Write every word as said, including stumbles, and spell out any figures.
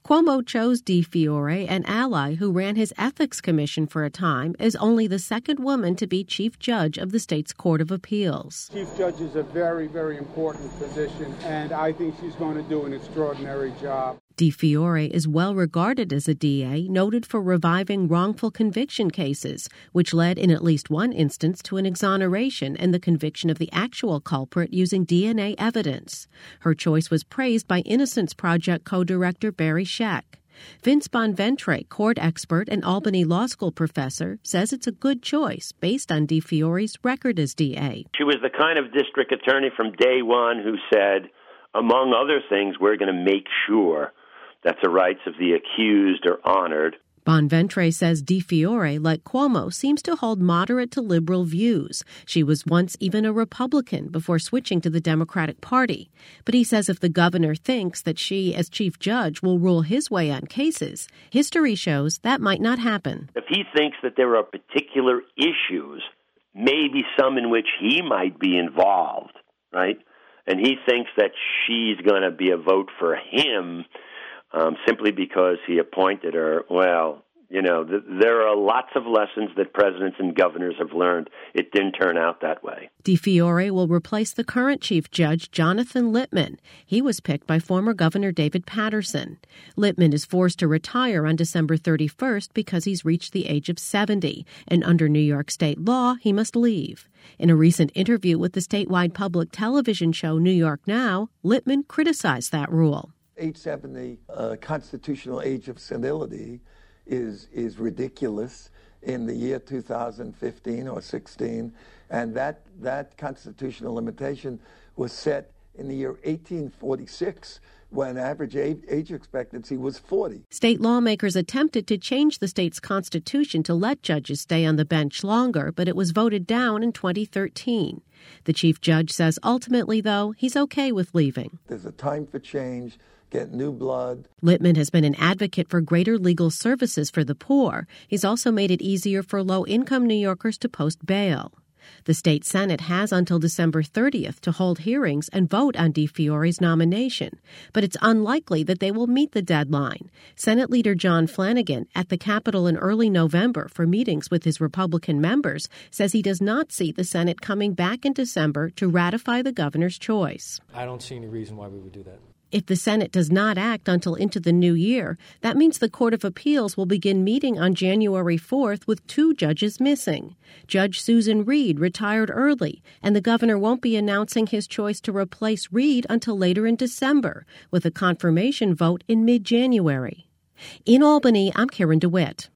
Cuomo chose DeFiore, an ally who ran his ethics commission for a time, as only the second woman to be chief judge of the state's Court of Appeals. Chief judge is a very, very important position, and I think she's going to do an extraordinary job. DeFiore is well regarded as a D A, noted for reviving wrongful conviction cases, which led in at least one instance to an exoneration and the conviction of the actual culprit using D N A evidence. Her choice was praised by Innocence Project co-director Barry Scheck. Vince Bonventre, court expert and Albany Law School professor, says it's a good choice based on DeFiore's record as D A. She was the kind of district attorney from day one who said, among other things, we're going to make sure that the rights of the accused are honored. Bonventre says DeFiore, like Cuomo, seems to hold moderate to liberal views. She was once even a Republican before switching to the Democratic Party. But he says if the governor thinks that she, as chief judge, will rule his way on cases, history shows that might not happen. If he thinks that there are particular issues, maybe some in which he might be involved, right, and he thinks that she's going to be a vote for him, Um, simply because he appointed her, well, you know, th- there are lots of lessons that presidents and governors have learned. It didn't turn out that way. DeFiore will replace the current chief judge, Jonathan Littman. He was picked by former Governor David Paterson. Littman is forced to retire on December thirty-first because he's reached the age of seventy, and under New York state law, he must leave. In a recent interview with the statewide public television show New York Now, Littman criticized that rule. age seventy uh, constitutional age of senility is is ridiculous in the year two thousand fifteen or sixteen, and that that constitutional limitation was set in the year eighteen forty-six, when average age, age expectancy was forty. State lawmakers attempted to change the state's constitution to let judges stay on the bench longer, but it was voted down in twenty thirteen. The chief judge says ultimately, though, he's okay with leaving. There's a time for change. Get new blood. Littman has been an advocate for greater legal services for the poor. He's also made it easier for low-income New Yorkers to post bail. The state Senate has until December thirtieth to hold hearings and vote on DeFiore's nomination, but it's unlikely that they will meet the deadline. Senate Leader John Flanagan, at the Capitol in early November for meetings with his Republican members, says he does not see the Senate coming back in December to ratify the governor's choice. I don't see any reason why we would do that. If the Senate does not act until into the new year, that means the Court of Appeals will begin meeting on January fourth with two judges missing. Judge Susan Reed retired early, and the governor won't be announcing his choice to replace Reed until later in December, with a confirmation vote in mid-January. In Albany, I'm Karen DeWitt.